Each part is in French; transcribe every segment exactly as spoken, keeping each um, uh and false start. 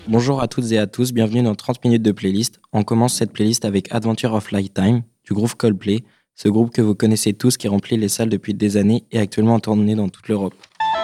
Bonjour à toutes et à tous, bienvenue dans trente minutes de playlist. On commence cette playlist avec Adventure of Lifetime du groupe Coldplay, ce groupe que vous connaissez tous qui remplit les salles depuis des années et actuellement en tournée dans toute l'Europe.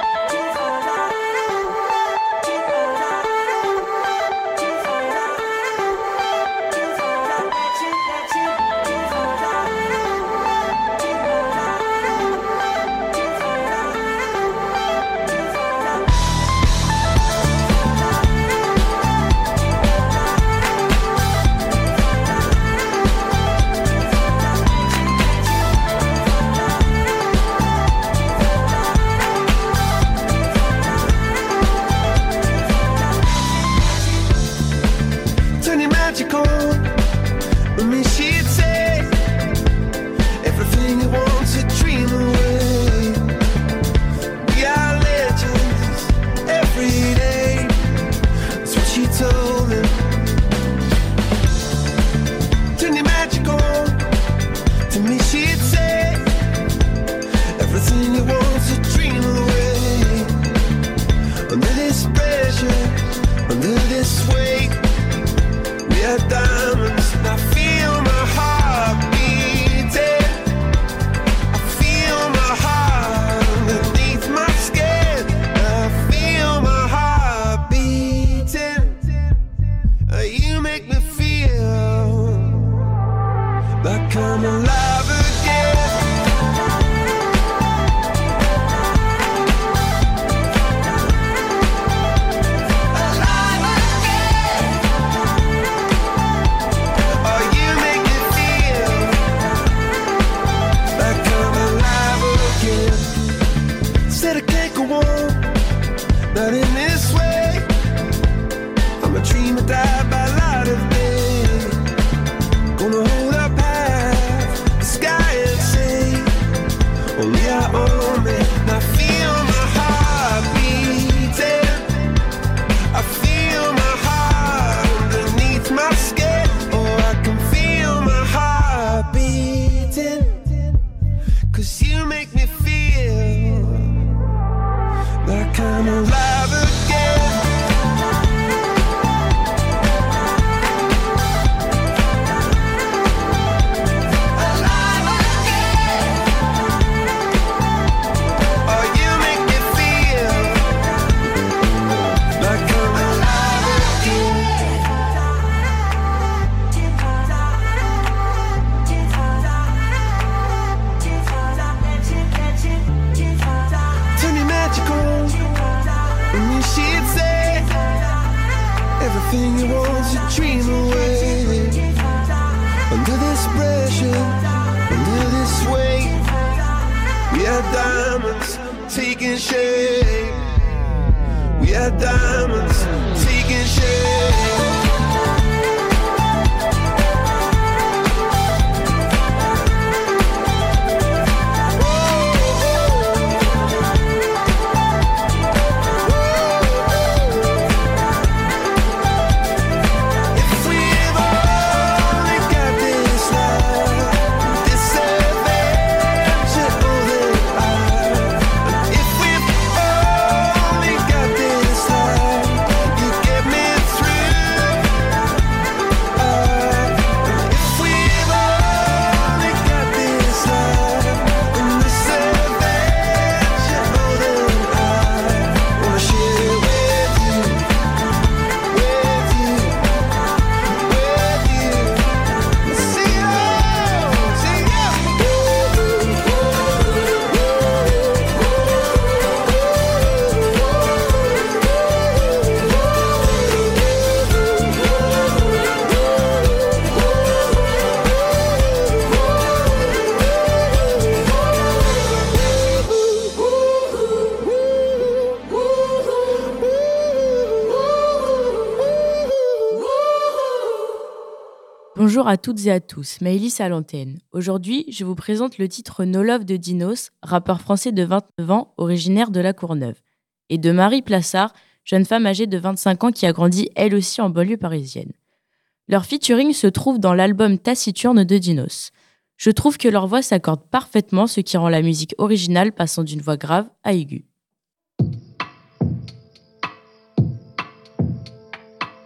Bonjour à toutes et à tous, Maëlys à l'antenne. Aujourd'hui, je vous présente le titre No Love de Dinos, rappeur français de vingt-neuf ans, originaire de La Courneuve, et de Marie Plassard, jeune femme âgée de vingt-cinq ans qui a grandi elle aussi en banlieue parisienne. Leur featuring se trouve dans l'album Taciturne de Dinos. Je trouve que leur voix s'accorde parfaitement, ce qui rend la musique originale passant d'une voix grave à aiguë.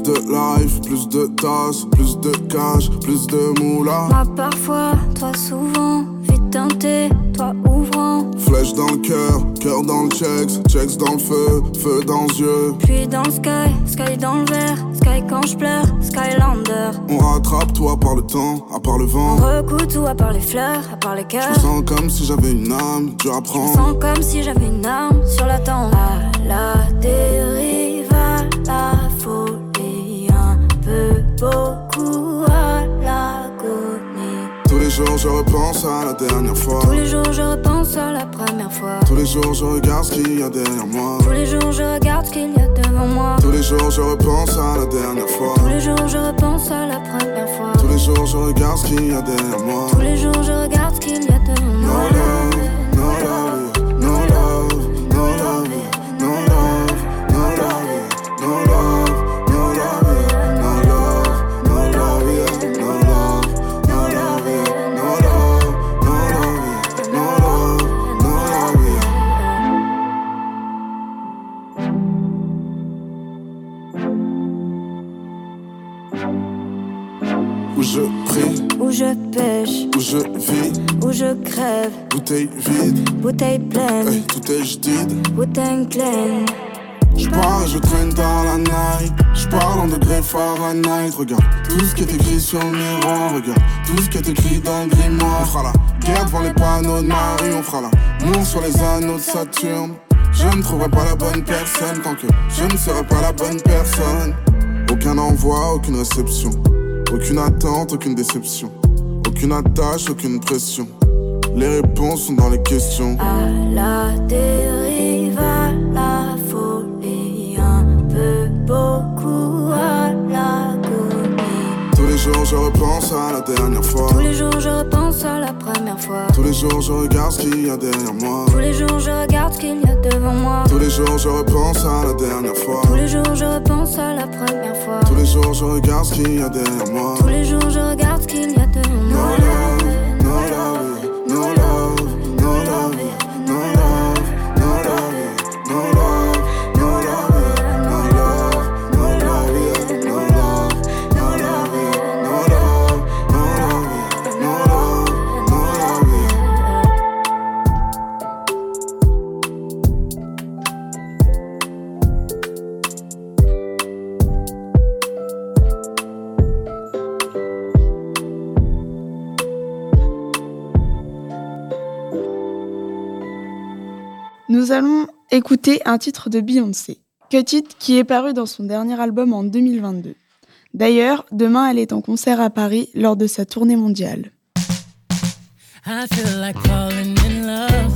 de life, plus de tasses, plus de cash, plus de moula. Moi parfois, toi souvent, vite teinté, toi ouvrant. Flèche dans le cœur, cœur dans le checks, checks dans le feu, feu dans les yeux. Puis dans le sky, sky dans le verre, sky quand je pleure, Skylander. On rattrape tout à part le temps, à part le vent. On recoue tout à part les fleurs, à part les cœurs. Je me sens comme si j'avais une âme, dur à prendre. Je me sens comme si j'avais une arme sur la tempe. À la dérive, à la folie, un peu beaucoup à l'agonie. Tous les jours je repense à la dernière fois. Tous les jours je repense à la première fois. Tous les jours je regarde ce qu'il y a derrière moi. Tous les jours je regarde ce qu'il y a devant moi. Tous les jours je repense à la dernière fois. Tous les jours je repense à la première fois. Tous les jours je regarde ce qu'il y a derrière moi. Tous les jours je regarde ce qu'il y a devant No moi. love, no love, no love, no love, no love, no love, no love, no love, no love, no love, yeah, no love, no love, yeah, no love, no love, yeah, no love, no love, yeah. Où je prie, Où je pêche, où je vis, où je crève, bouteille vide, bouteille pleine, hey, tout est jadide. bouteille pleine. J'pars et je traîne dans la night. J'parle en degrés Fahrenheit. Regarde tout ce qui est écrit sur le miroir. Regarde tout ce qui est écrit dans le grimoire. On fera la guerre devant les panneaux de Marie. On fera l'amour sur les anneaux de Saturne. Je ne trouverai pas la bonne personne tant que je ne serai pas la bonne personne. Aucun envoi, aucune réception. Aucune attente, aucune déception. Aucune attache, aucune pression. Les réponses sont dans les questions. À la dérive, à la folie, un peu beaucoup à l'agonie. Tous les jours je repense à la dernière fois. Tous les jours je repense à la première fois. Tous les jours je regarde ce qu'il y a derrière moi. Tous les jours je regarde ce qu'il y a devant moi. Tous les jours je repense à la dernière fois. Tous les jours je repense à la première fois. Tous les jours je regarde ce qu'il y a derrière moi. Tous les jours je regarde ce qu'il y a devant No moi. love, no love, no love, no love, no love, no love, no love, no love, no love, no love, yeah, no love, no love, no love, no love, no love, no love, Nous allons écouter un titre de Beyoncé, Cut It, qui est paru dans son dernier album en deux mille vingt-deux. D'ailleurs, demain, elle est en concert à Paris lors de sa tournée mondiale. I feel like falling in love.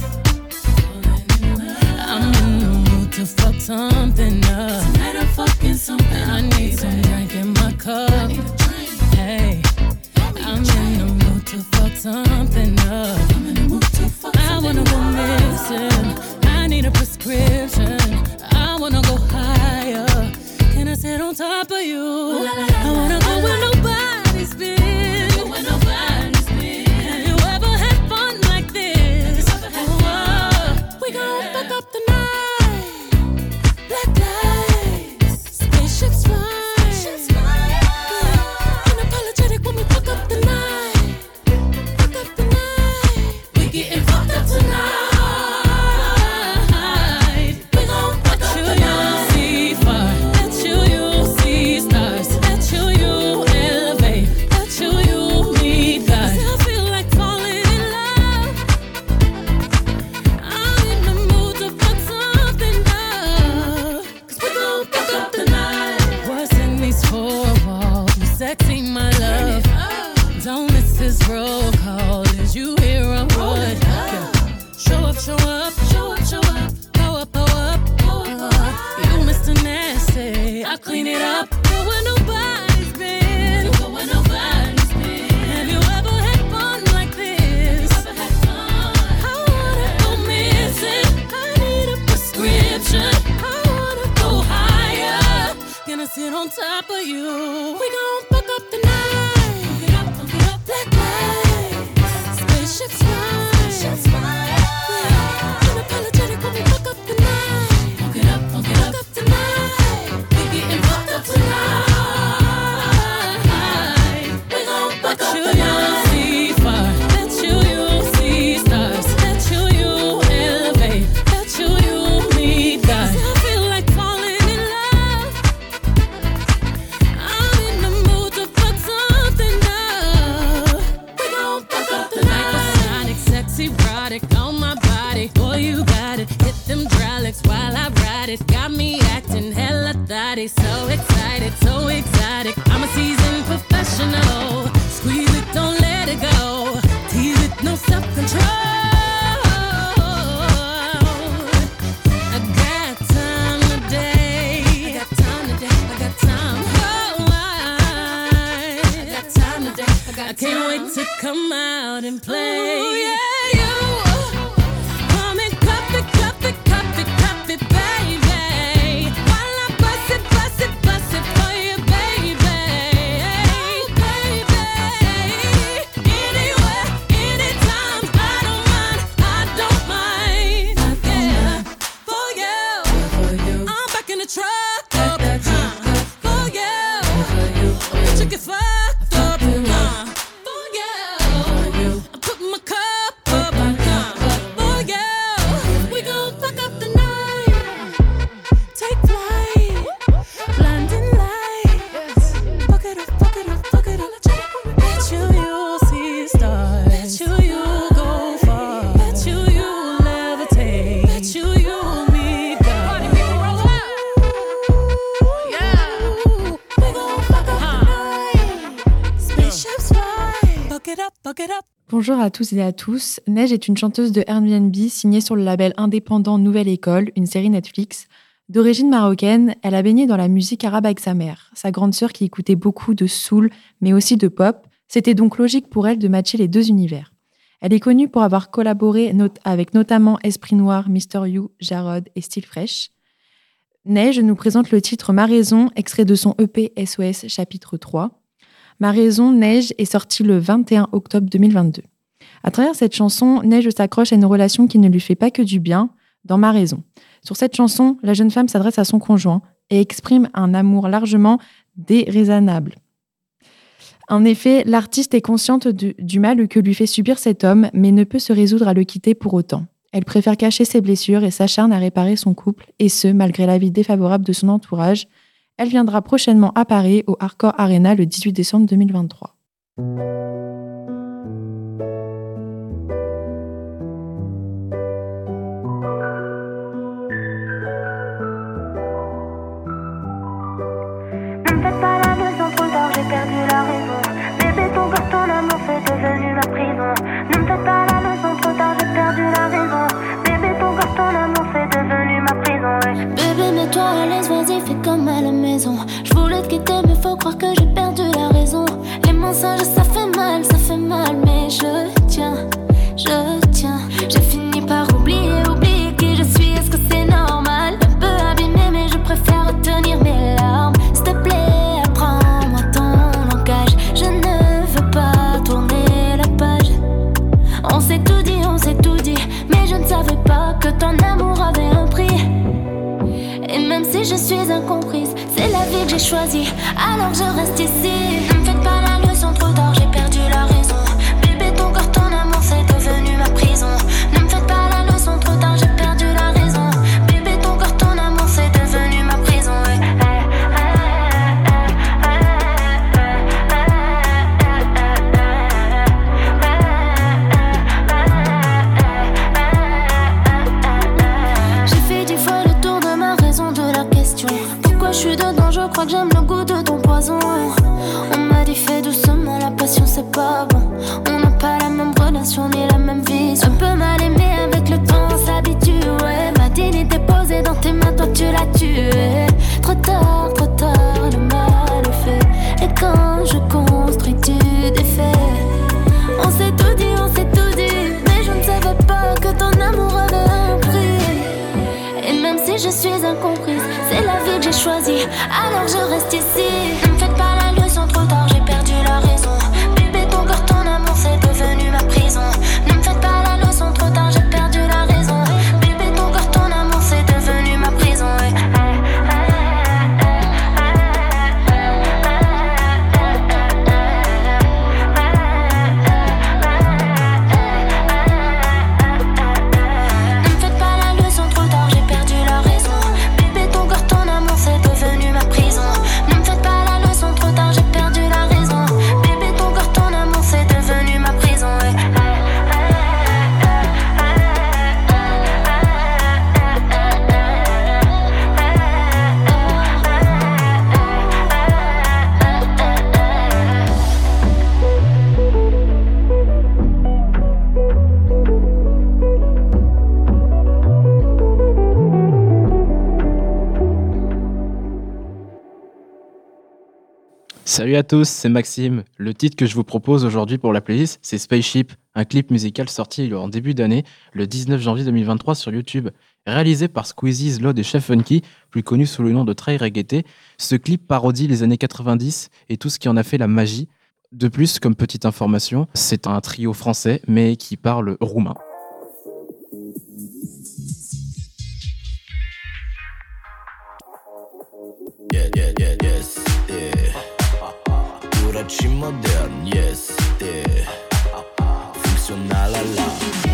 I'm in the mood to fuck something up. Tonight I'm fucking something. I need some drink in my cup. Hey, I'm in the mood to fuck something up. I wanna go missing. I need a prescription. I wanna go higher. Can I sit on top of you? I wanna go where nobody's been. Where nobody's been. Have you ever had fun like this? Oh, we gon' fuck up the night. Black lights, spaceships fly. Unapologetic when we fuck up the night. Fuck up the night. We getting fucked up tonight. Clean it up, go where nobody's been. Go where nobody's been. Have you ever had fun like this? Ever had fun? I wanna go missing. I need a prescription. I wanna go higher. Gonna sit on top of you. We gon' fuck up the night. Fuck it up, fuck it up. Black lights, spaceships fly. Spaceships fly. Yeah. Unapologetic when we fuck up the night. Fuck it up, fuck it up. Fuck up the night. Getting fucked up tonight. it. Got me acting hella thotty. So excited, so exotic. I'm a seasoned professional. Squeeze it, don't let it go. Tease it, no self-control. I got time today. I got time today. I got time. Oh, I, I got time today. I got I can't time. Wait to come out and play. Ooh, yeah, you. Come and cup it, cup it, cup it, cup it, baby. While I bust it, bust it, bust it for you, baby. Baby. Anywhere, anytime, I don't mind, I don't mind. Yeah, for you. I'm back in the truck up, uh, for you. Bitch, you get fucked up, uh, for you. I put my cup up, uh, for you. We gon' fuck up the night, take flight, blinding lights. Fuck it up, fuck it up, fuck it up. Bet you you'll see stars. Bet you you'll go far. Bet you you'll levitate. Bet you you'll meet God. Party people roll out. Yeah. We gon' fuck up the night. Spaceships fly. Fuck it up, fuck it up. Bonjour à tous et à tous. Neige est une chanteuse de Airbnb signée sur le label indépendant Nouvelle École, une série Netflix. D'origine marocaine, elle a baigné dans la musique arabe avec sa mère. Sa grande sœur qui écoutait beaucoup de soul, mais aussi de pop. C'était donc logique pour elle de matcher les deux univers. Elle est connue pour avoir collaboré not- avec notamment Esprit Noir, Mister You, Jarod et Still Fresh. Neige nous présente le titre Ma Raison, extrait de son E P S O S chapitre trois. Ma Raison, Neige est sorti le vingt et un octobre deux mille vingt-deux. À travers cette chanson, Neige s'accroche à une relation qui ne lui fait pas que du bien, dans Ma Raison. Sur cette chanson, la jeune femme s'adresse à son conjoint et exprime un amour largement déraisonnable. En effet, l'artiste est consciente de- du mal que lui fait subir cet homme, mais ne peut se résoudre à le quitter pour autant. Elle préfère cacher ses blessures et s'acharne à réparer son couple, et ce, malgré l'avis défavorable de son entourage. Elle viendra prochainement à Paris, au Hardcore Arena, le dix-huit décembre deux mille vingt-trois. Ne me faites pas la leçon, trop tard, j'ai perdu la raison. Bébé, ton corps, ton amour, c'est devenu ma prison. Ne me faites pas la leçon, trop tard, j'ai perdu la raison. Bébé, ton corps, ton amour, c'est devenu ma prison, ouais. Bébé, mets-toi à l'aise, vas-y, fais comme à la maison. Je voulais te quitter, mais faut croire que j'ai perdu la raison. Les mensonges, ça fait mal, ça fait mal, mais je tiens, je tiens. J'ai fini par oublier, oublier qui je suis, est-ce que c'est normal? Un peu abîmé, mais je préfère retenir mes larmes. S'il te plaît, apprends-moi ton langage. Je ne veux pas tourner la page. On s'est tout dit, on s'est tout dit, mais je ne savais pas que ton amour avait un prix. Et même si je suis incomprise, c'est la vie que j'ai choisie, alors je reste ici. Ne me faites pas la leçon, trop tard, j'ai perdu la raison. Bébé, ton corps, ton amour, c'est devenu ma prison. Ne me faites pas la leçon, trop tard, j'ai perdu la raison. Bébé, ton corps, ton amour, c'est devenu ma prison, ouais. J'ai fait dix fois le tour de ma raison, de la question. Pourquoi je suis dedans, je crois que j'aime le goût de ton poison. On m'a dit fais doucement, la passion c'est pas bon. On n'a pas la même relation ni la même vision. Un peu mal aimé, avec le temps on s'habitue, ouais. Ma dignité posée dans tes mains, toi tu l'as tué. Trop tard, trop tard, le mal est fait. Et quand je construis tu défais. On s'est tout dit, on s'est tout dit, mais je ne savais pas que ton amour avait un prix. Et même si je suis incomprise, c'est la vie que j'ai choisie, alors je reste ici. Ne me faites pas la leçon, trop tard, j'ai perdu la raison. Bébé, ton corps, ton amour, c'est devenu ma prison. Ne me faites pas la leçon, trop tard, j'ai perdu la raison. Bébé, ton corps, ton amour, c'est devenu ma prison, ouais. Ne me faites pas la leçon, trop tard, j'ai perdu la raison. Bébé, ton corps, ton amour, c'est devenu ma prison. Ne me faites pas la leçon, trop Salut à tous, c'est Maxime. Le titre que je vous propose aujourd'hui pour la playlist, c'est Spaceship, un clip musical sorti en début d'année, le dix-neuf janvier deux mille vingt-trois sur YouTube. Réalisé par Squeezie, Zlod et Chef Funky, plus connu sous le nom de Trey Reggaeté, ce clip parodie les années quatre-vingt-dix et tout ce qui en a fait la magie. De plus, comme petite information, c'est un trio français, mais qui parle roumain. Yeah, yeah, yeah, yes, Curat și modern, este funcțional ala.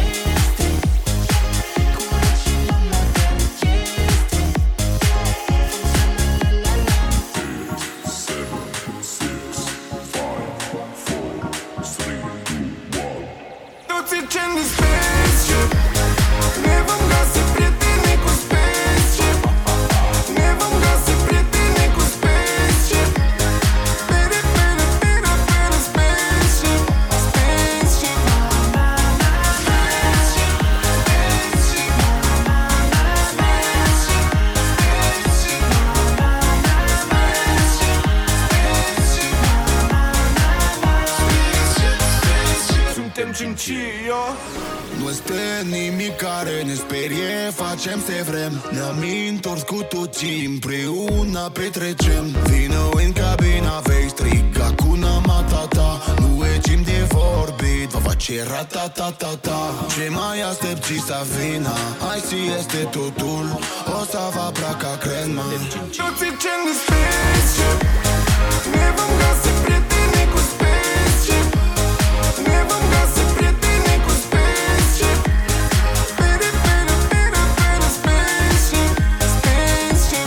Toți incendi spaceship, ne vom găsi prieteni cu spaceship, ne vom găsi prieteni cu spaceship, pere, pere, pere, pere, spaceship, spaceship, suntem cincio. Nu este nimic care ne sperie, facem ce vrem. Ne-am întors cu toții împreună petrecem. Vino în cabina, vei striga Hakuna Matata. Nu e timp de vorbit, va face ratatatata. Ce mai aștepți să vină? Aici este totul, o să vă placă, crede-mă. Toți incendi spaceship, ne vom găsi prieteni cu spaceship, ne vom găsi prieteni cu spaceship, pere, pere, pere, pere, spaceship, spaceship,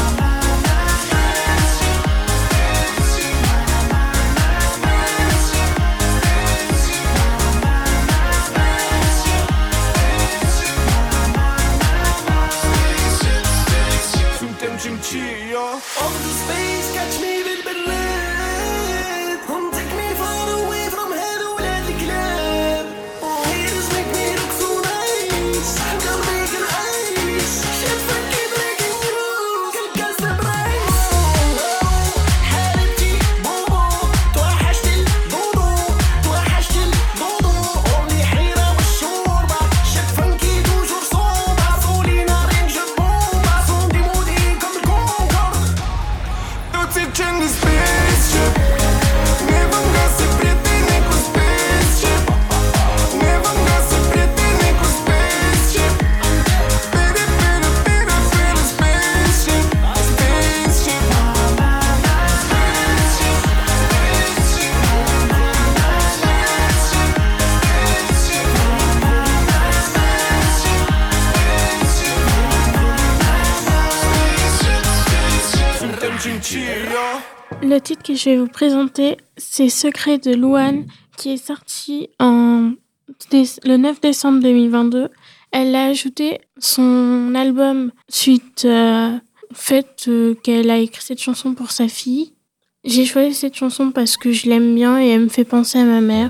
suntem cincio. Off the space, catch me بالبلاد. Come take me far away from هذا ولاد الكلاب. Haters make me look so nice. I'm gonna make it ice. Chef Funky breaking rules. كالكاسة برايس. حالتي بوبو. توحشت الضوضو. توحشت الضوضو. أمي حيرة والشوربة. Chef Funky toujours sombre. Solina range bomba. Son des maudits comme le Concorde. Toți incendi spaceship, ne vom găsi prieteni cu spaceship, ne vom găsi prieteni cu spaceship, pere, pere, pere, pere, spaceship, spaceship, suntem cincio. Le titre que je vais vous présenter, c'est Secret de Louane, qui est sorti en dé- le neuf décembre deux mille vingt-deux. Elle a ajouté son album suite euh, fait euh, qu'elle a écrit cette chanson pour sa fille. J'ai choisi cette chanson parce que je l'aime bien et elle me fait penser à ma mère.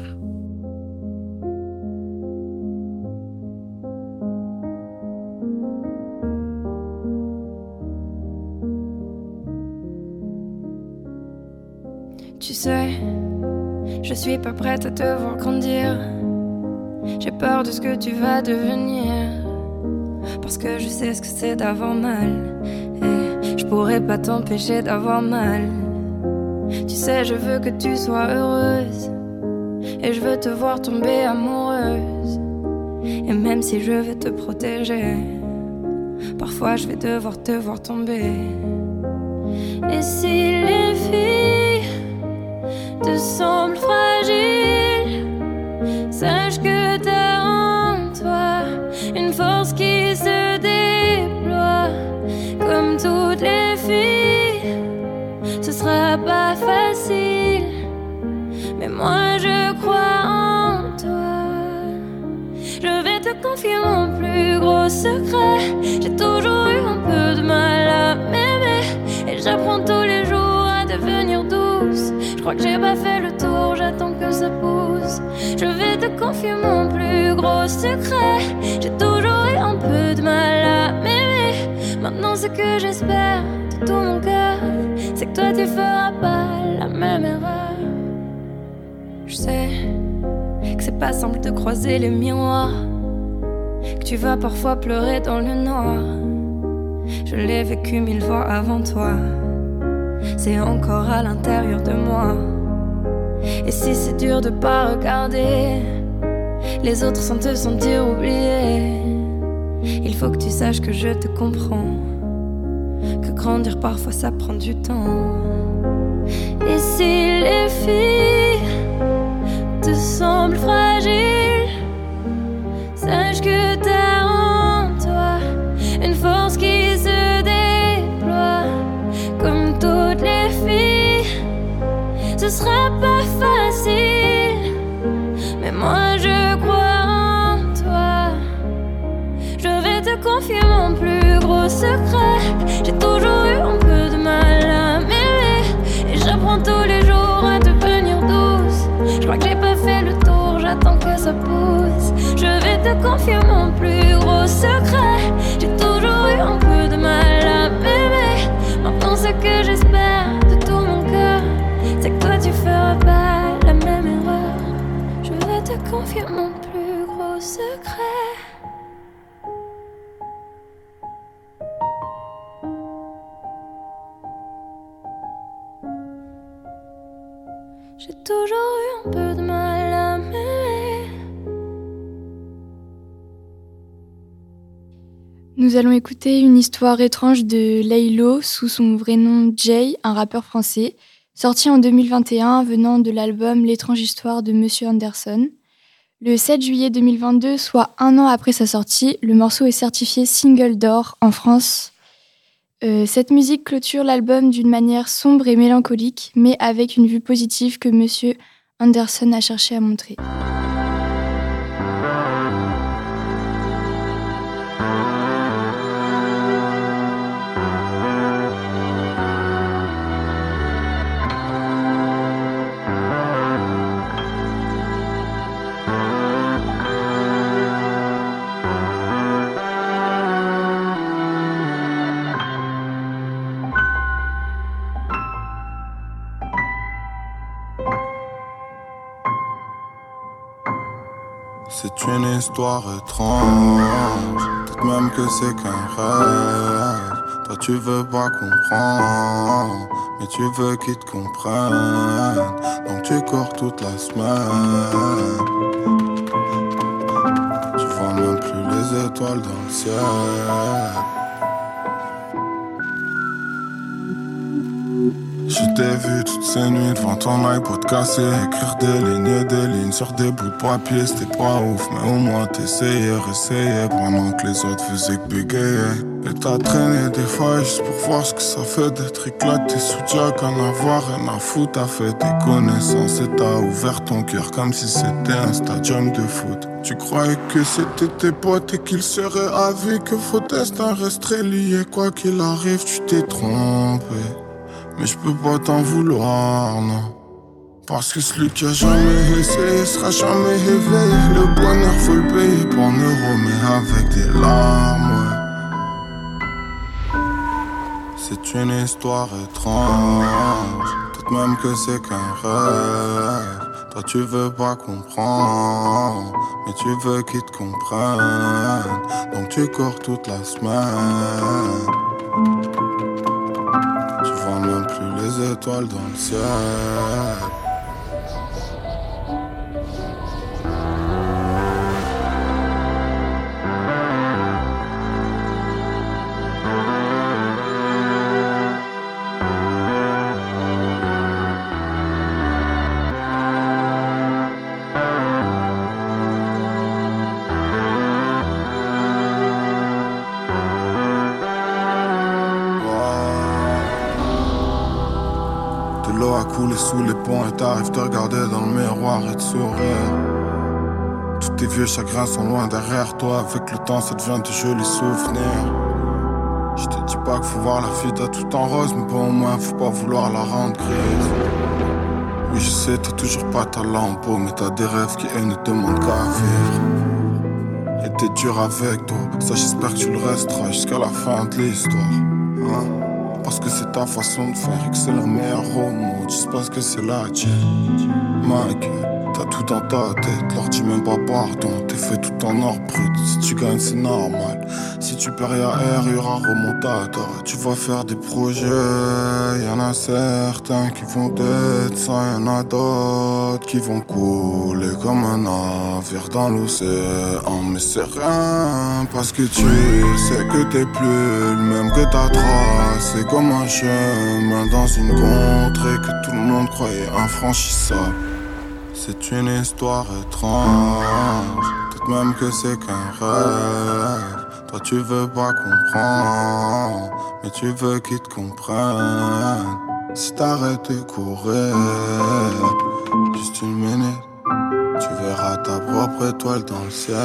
Tu sais, je suis pas prête à te voir grandir. J'ai peur de ce que tu vas devenir. Parce que je sais ce que c'est d'avoir mal. Et je pourrais pas t'empêcher d'avoir mal. Tu sais, je veux que tu sois heureuse. Et je veux te voir tomber amoureuse. Et même si je veux te protéger, parfois je vais devoir te voir tomber. Et si les filles te semblent fragiles, sache que t'as en toi une force qui se déploie. Comme toutes les filles, ce sera pas facile, mais moi je crois en toi. Je vais te confier mon plus gros secret. J'ai toujours eu un peu de mal à m'aimer, et j'apprends tous les jours à devenir douce. Je crois que j'ai pas fait le tour, j'attends que ça pousse. Je vais te confier mon plus gros secret. J'ai toujours eu un peu de mal à m'aimer. Maintenant ce que j'espère de tout mon cœur, c'est que toi tu feras pas la même c'est pas simple de croiser les miroirs, que tu vas parfois pleurer dans le noir. Je l'ai vécu mille fois avant toi, c'est encore à l'intérieur de moi. Et si c'est dur de pas regarder les autres sans te sentir oublié, il faut que tu saches que je te comprends, que grandir parfois ça prend du temps. Et si les filles te semblent fragiles, sache que t'as en toi une force qui se déploie. Comme toutes les filles, ce sera pas facile, mais moi je crois en toi. Je vais te confier mon plus gros secret. J'ai toujours eu un peu de mal à m'aimer, et j'apprends tous les jours à devenir douce. Je crois que j'ai pas fait le tour, j'attends que ça pousse. Je vais te confier mon plus gros secret. J'ai toujours eu un peu de mal à m'aimer. Maintenant ce que j'espère de tout mon cœur, c'est que toi tu feras pas la même erreur. Je vais te confier mon plus gros secret. J'ai toujours eu un peu de mal à m'aimer. Nous allons écouter une histoire étrange de Laylo, sous son vrai nom Jay, un rappeur français, sorti en deux mille vingt et un venant de l'album L'étrange histoire de Monsieur Anderson. Le sept juillet deux mille vingt-deux, soit un an après sa sortie, le morceau est certifié single d'or en France. Euh, cette musique clôture l'album d'une manière sombre et mélancolique, mais avec une vue positive que Monsieur Anderson a cherché à montrer. C'est une histoire étrange, peut-être même que c'est qu'un rêve. Toi tu veux pas comprendre, mais tu veux qu'ils te comprennent. Donc tu cours toute la semaine. Tu vois même plus les étoiles dans le ciel. Je t'ai vu toutes ces nuits devant ton iPod cassé, écrire des lignes et des lignes sur des bouts de papier. C'était pas ouf, mais au moins t'essayais, réessayais pendant que les autres faisaient que bégayer. Et t'as traîné des fois juste pour voir ce que ça fait d'être éclaté sous Jack, en avoir rien à foutre. T'as fait tes connaissances et t'as ouvert ton cœur comme si c'était un stadium de foot. Tu croyais que c'était tes potes et qu'ils seraient à vie, que vos destins resteraient liés. Quoi qu'il arrive, tu t'es trompé. Mais je peux pas t'en vouloir, non. Parce que celui qui a jamais essayé sera jamais éveillé. Le bonheur faut le payer pour un euro, mais avec des larmes, ouais. C'est une histoire étrange, peut-être même que c'est qu'un rêve. Toi tu veux pas comprendre, mais tu veux qu'ils te comprennent. Donc tu cours toute la semaine. Tu vois même plus les étoiles dans le ciel. Couler sous les ponts et t'arrives te regarder dans le miroir et te sourire. Tous tes vieux chagrins sont loin derrière toi. Avec le temps ça devient de jolis souvenirs. Je te dis pas qu'il faut voir la vie t'as tout en rose, mais bon au moins faut pas vouloir la rendre grise. Oui je sais t'as toujours pas ta lampe, mais t'as des rêves qui eux ne demandent qu'à vivre. Et t'es dur avec toi, ça j'espère que tu le resteras jusqu'à la fin de l'histoire, hein? Parce que c'est ta façon de faire et que c'est la meilleure au monde. J'espère que c'est la tienne, ma gueule. T'as tout dans ta tête, leur dis même pas pardon. T'es fait tout en or brut, si tu gagnes c'est normal. Si tu perds y'a R, y'aura remontada. Tu vas faire des projets, y'en a certains qui vont être ça, y'en a d'autres qui vont couler comme un navire dans l'océan. Mais c'est rien, parce que tu sais que t'es plus le même que ta trace. C'est comme un chemin dans une contrée que tout le monde croyait infranchissable. C'est une histoire étrange, peut-être même que c'est qu'un rêve. Toi tu veux pas comprendre, mais tu veux qu'ils te comprennent. Si t'arrêtes de courir, juste une minute, tu verras ta propre étoile dans le ciel.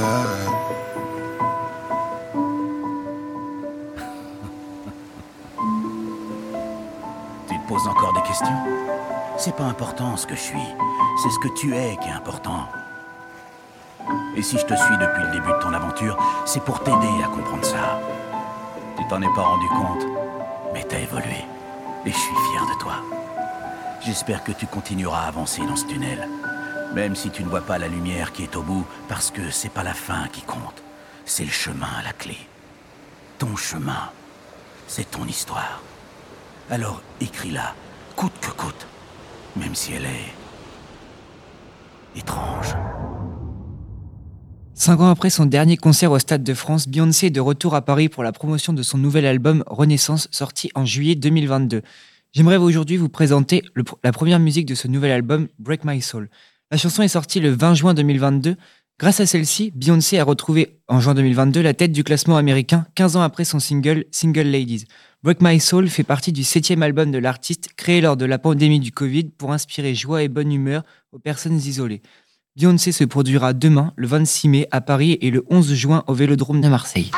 Tu te poses encore des questions ? C'est pas important ce que je suis, c'est ce que tu es qui est important. Et si je te suis depuis le début de ton aventure, c'est pour t'aider à comprendre ça. Tu t'en es pas rendu compte, mais t'as évolué. Et je suis fier de toi. J'espère que tu continueras à avancer dans ce tunnel. Même si tu ne vois pas la lumière qui est au bout, parce que c'est pas la fin qui compte. C'est le chemin à la clé. Ton chemin, c'est ton histoire. Alors écris-la, coûte que coûte. Même si elle est étrange. Cinq ans après son dernier concert au Stade de France, Beyoncé est de retour à Paris pour la promotion de son nouvel album Renaissance, sorti en juillet deux mille vingt-deux. J'aimerais aujourd'hui vous présenter le, la première musique de ce nouvel album, Break My Soul. La chanson est sortie le vingt juin deux mille vingt-deux. Grâce à celle-ci, Beyoncé a retrouvé en juin deux mille vingt-deux la tête du classement américain, quinze ans après son single Single Ladies. Break My Soul fait partie du septième album de l'artiste, créé lors de la pandémie du Covid pour inspirer joie et bonne humeur aux personnes isolées. Beyoncé se produira demain, le vingt-six mai, à Paris et le onze juin au Vélodrome de Marseille.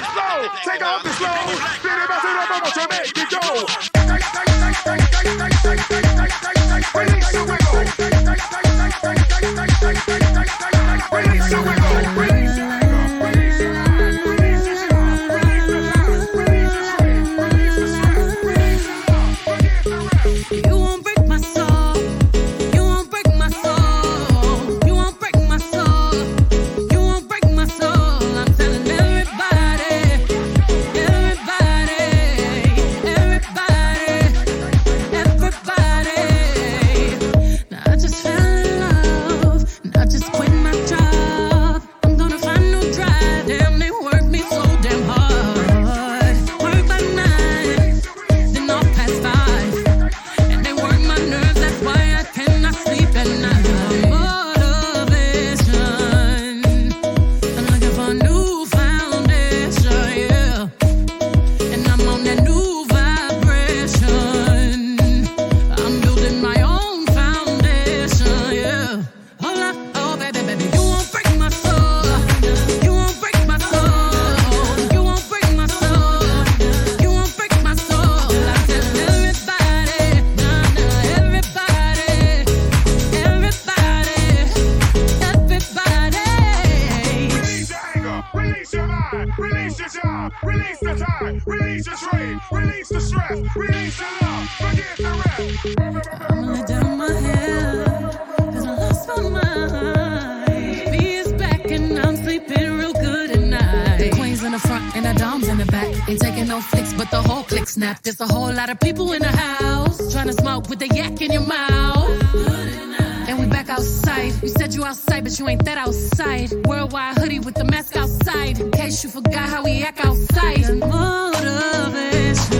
There's a whole lot of people in the house trying to smoke with the yak in your mouth. And we back outside. You said you outside, but you ain't that outside. Worldwide hoodie with the mask outside. In case you forgot how we act outside. Motivation.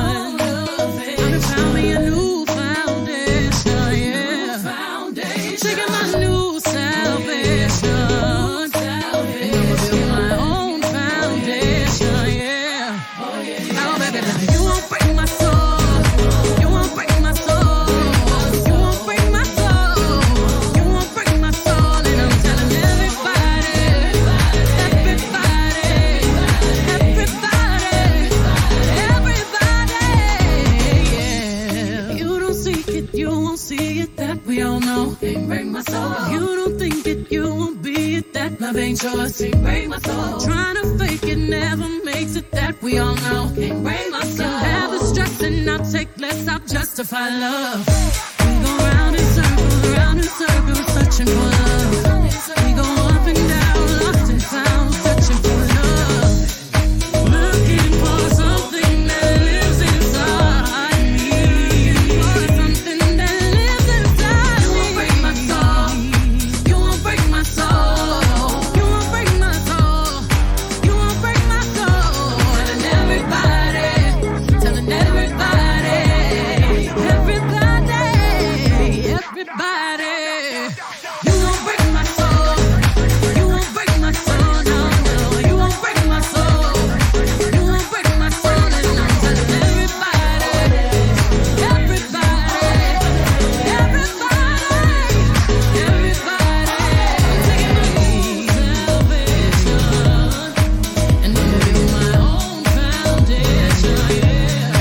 I'm found me a new foundation. Yeah. Shaking my new salvation. And I'ma build my own foundation. Yeah. Oh, baby, baby. You won't break my soul. You won't break my soul. You won't break my soul. You won't break my soul. And I'm telling everybody, everybody, everybody, everybody, yeah. You don't seek it, you won't see it. That we all know. Can't break my soul. You don't think it, you won't be it. That love ain't yours. Can't break my soul. Trying to fake it never makes it. That we all know. Can't break my soul. Have the stress and I'll take less. I'll justify love. We go round in circles, round in circles, searching for love. We go up and down, lost and found, searching for love. Looking for something that lives inside me. For something that lives inside me. You won't break my soul. You won't break my soul. You won't break my soul. You won't break my soul. Telling everybody, telling everybody, everybody, everybody. You won't break my soul. You won't break my soul. No, no. You won't break my soul. You won't break my soul. And I'm telling everybody, everybody, everybody, everybody. I'm taking my own salvation, and I'm building my own foundation. Yeah,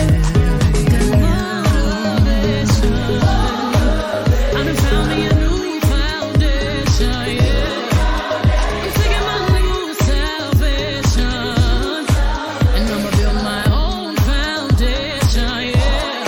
foundation. I done found me a new foundation. Yeah, I'm taking my new salvation, and I'ma build my own foundation. Yeah.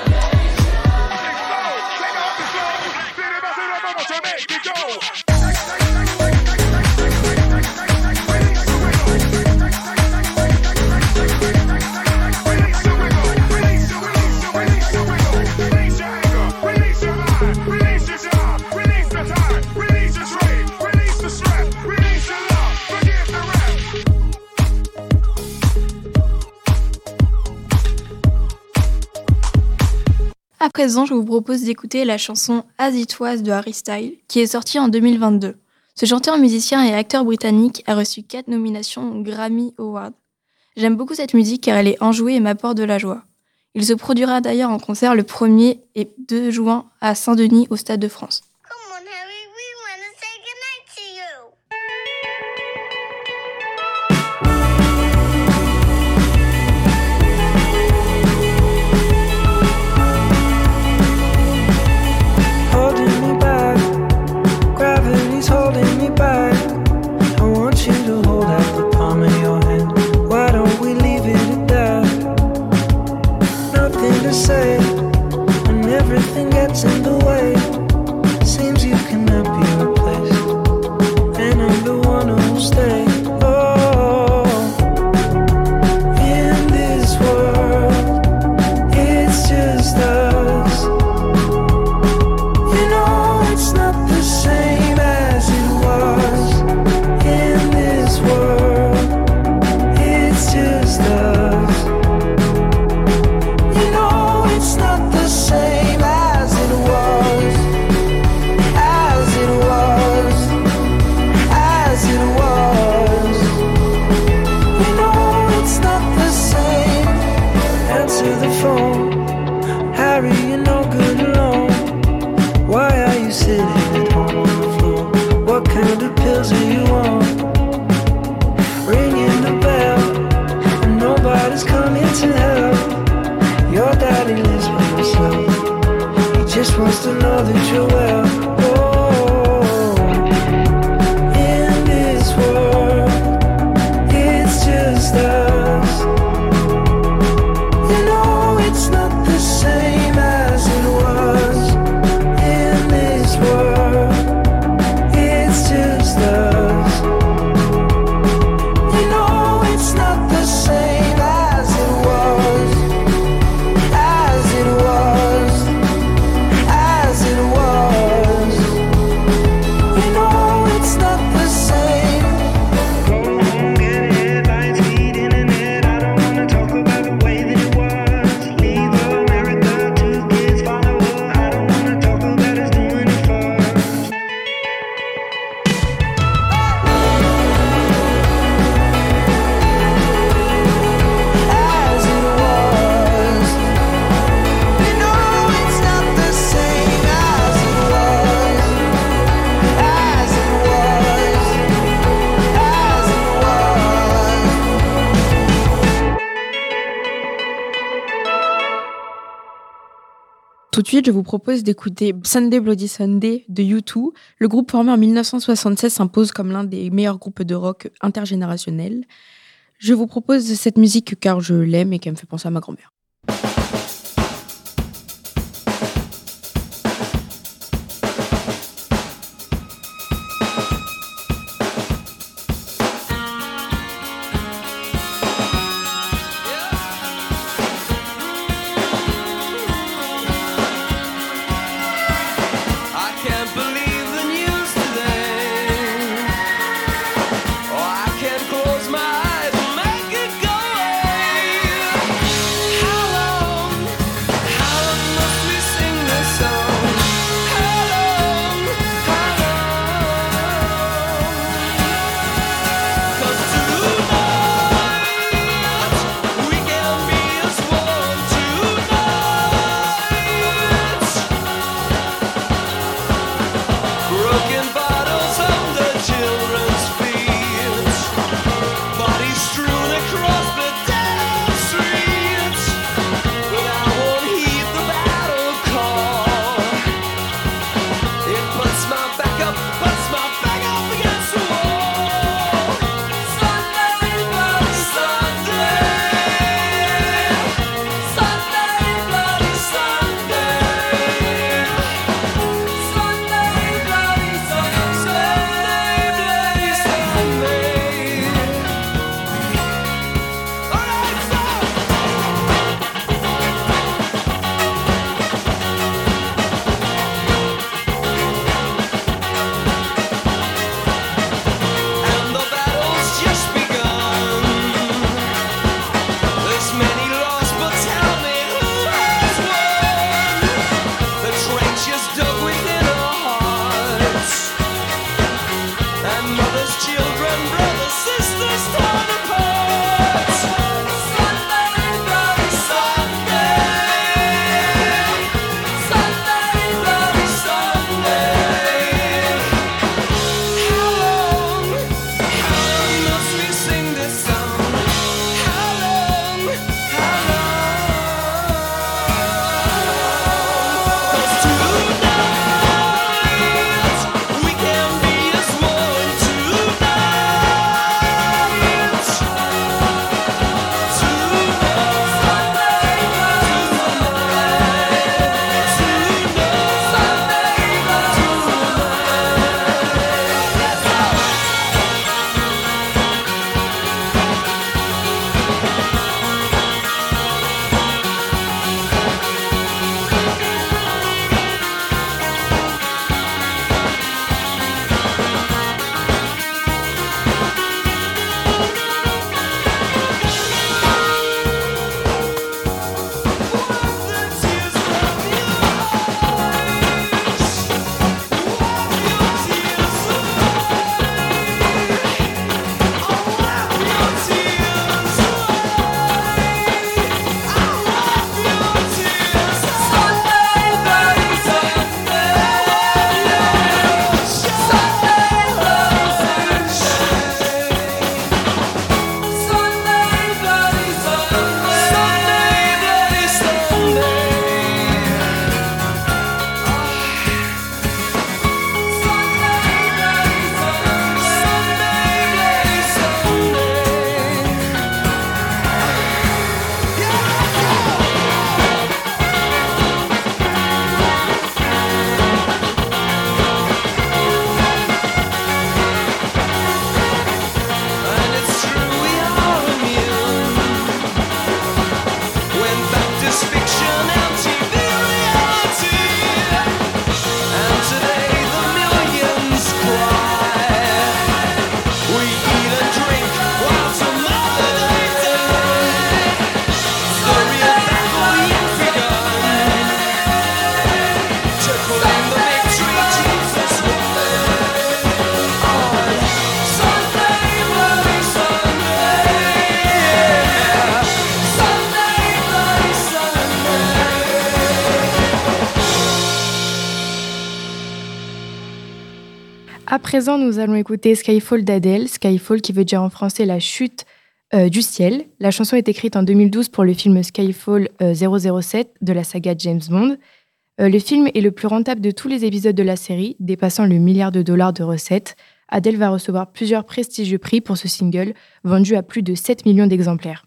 À présent, je vous propose d'écouter la chanson As It Was de Harry Styles, qui est sortie en deux mille vingt-deux. Ce chanteur, musicien et acteur britannique a reçu quatre nominations aux Grammy Awards. J'aime beaucoup cette musique car elle est enjouée et m'apporte de la joie. Il se produira d'ailleurs en concert le premier et deux juin à Saint-Denis au Stade de France. Holding me back, gravity's holding me back. I want you to hold out the palm of your hand. Why don't we leave it at that? Nothing to say when everything gets in the way. Seems you cannot be replaced, and I'm the one who'll stay. Oh, in this world, it's just us. You know it's not the same as it was. In this world, it's just us. You know it's not the same as it was. As it was. As it was. You know it's not the same. Answer the phone. Harry, you're no good alone. Why are you sitting at home on the floor? What kind of pills are you on? Ringing the bell, and nobody's coming to help. Your daddy lives by himself. He just wants to know that you're well. Oh, in this world, it's just us. You know it's not the same as it was. In this world, it's just us. You know it's not the same as it was. As it was. As it was. You know it's not the same. Go home, get headlines, feed internet. I don't wanna talk about the way that it was. Leave America, two kids follow her. I don't wanna talk about us doing it first. As it was. You know it's not the same as it was. As it was. As it was. Tout de suite, je vous propose d'écouter Sunday Bloody Sunday de U deux. Le groupe formé en mille neuf cent soixante-seize s'impose comme l'un des meilleurs groupes de rock intergénérationnels. Je vous propose cette musique car je l'aime et qu'elle me fait penser à ma grand-mère. À présent, nous allons écouter Skyfall d'Adèle. Skyfall qui veut dire en français la chute euh, du ciel. La chanson est écrite en deux mille douze pour le film Skyfall euh, zéro zéro sept de la saga James Bond. Euh, le film est le plus rentable de tous les épisodes de la série, dépassant le milliard de dollars de recettes. Adèle va recevoir plusieurs prestigieux prix pour ce single, vendu à plus de sept millions d'exemplaires.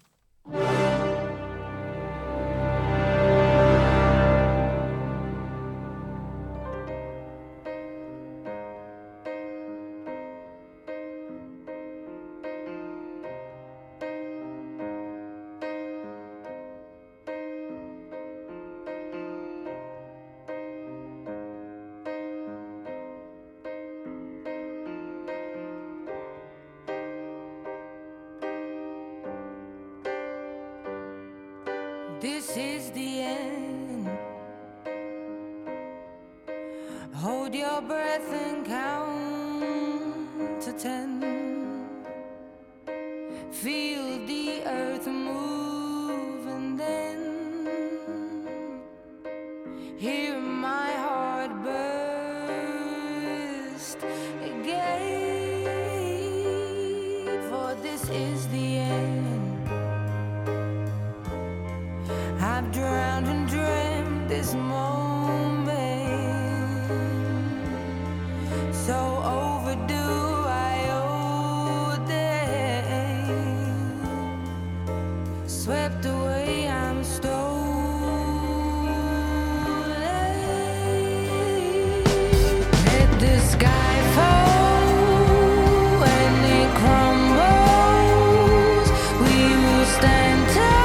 This is the end. Hold your breath and count to ten. Feel the earth move and then hear my heart burst again. For this is the end. I've drowned and dreamt this moment, so overdue I owe them. Swept away, I'm stolen. Let the sky fall when it crumbles. We will stand tall.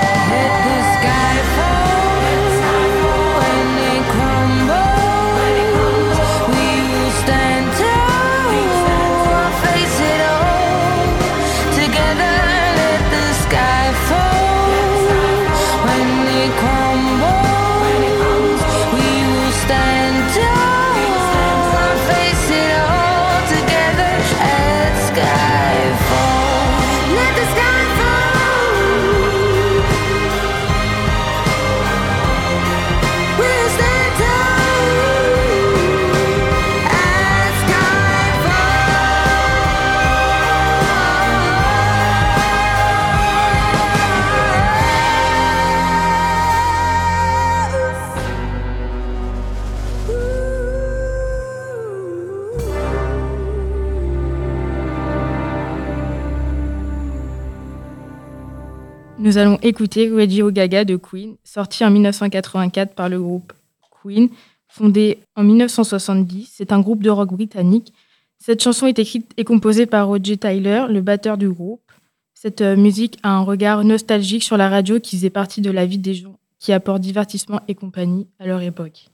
When it crumbles, nous allons écouter Radio Gaga de Queen, sorti en dix-neuf cent quatre-vingt-quatre par le groupe Queen, fondé en dix-neuf cent soixante-dix. C'est un groupe de rock britannique. Cette chanson est écrite et composée par Roger Taylor, le batteur du groupe. Cette euh, musique a un regard nostalgique sur la radio qui faisait partie de la vie des gens qui apportent divertissement et compagnie à leur époque.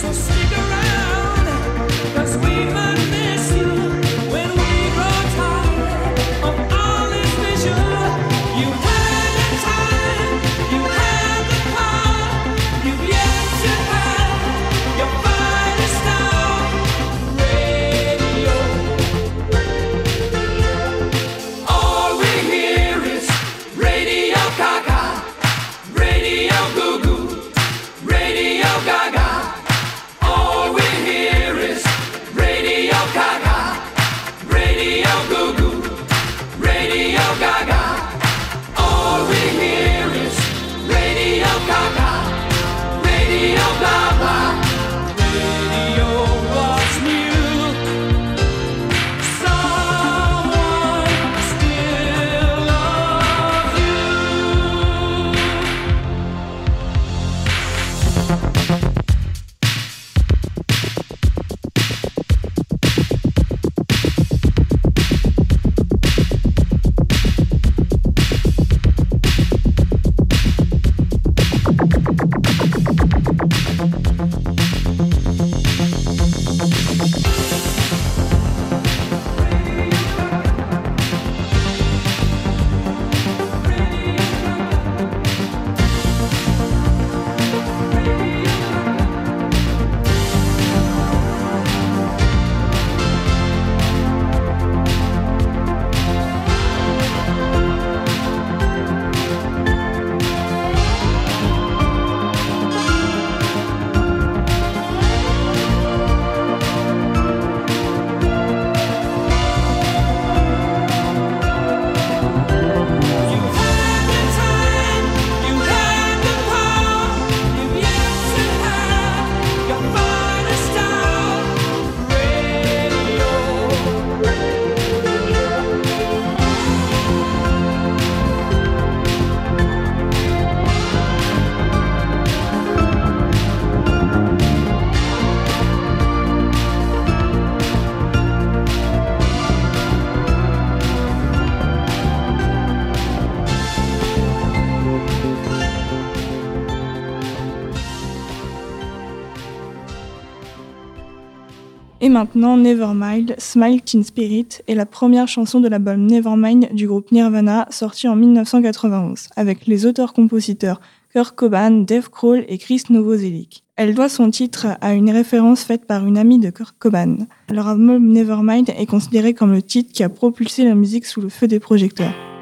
We might miss you when we grow tired. maintenant Nevermind, Smile Teen Spirit est la première chanson de l'album Nevermind du groupe Nirvana sorti en mille neuf cent quatre-vingt-onze avec les auteurs-compositeurs Kurt Cobain, Dave Grohl et Chris Novoselic. Elle doit son titre à une référence faite par une amie de Kurt Cobain. Leur album Nevermind est considéré comme le titre qui a propulsé la musique sous le feu des projecteurs.